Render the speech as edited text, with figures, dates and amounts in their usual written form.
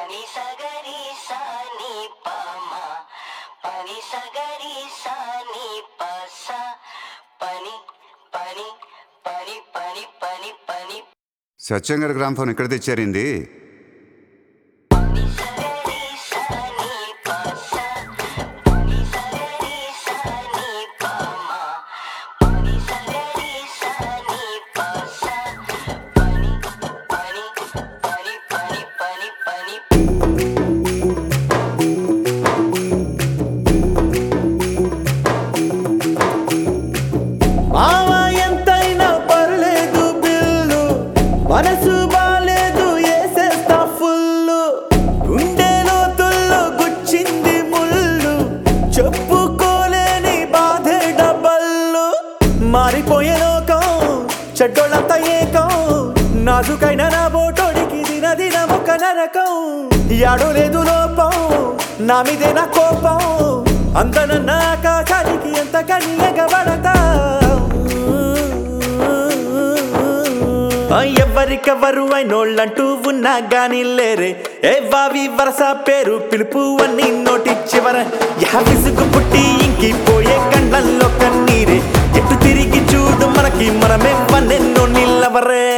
పని సగరి సాని పమ పని సగరి సాని పస పని పని పని పని పని పని సత్యం గారి గ్రామ్ఫోన్ ఎక్కడ తెచ్చారింది? మనసు బాలేదు ఏసేస్తా ఫుల్లు, గుండెలో తుల్లు గుచ్చింది ముళ్ళు, చెప్పుకోలేని బాధే డబ్బల్లు. మారిపోయే లోకం చెడ్డోళ్ళంతా ఏకం, నాజుకైన నా బోటోడికి దిన ఒక నరకం. యాడో లేదు లోపం నా మీదే నా కోపం, అందనన్న ఆకాశానికి ఎంత కన్యగబడతా. ఎవరికెవరు అయినోళ్ళంటూ ఉన్నా గాని లేరే, ఏ వావి వరస పేరు పిలుపు అన్ని నోటి చివర. విసుగు పుట్టి ఇంకిపోయే కండ్లల్లో కన్నీరే, ఎటు తిరిగి చూడు మనకి మనమే పన్నెన్నో నిల్లవరే.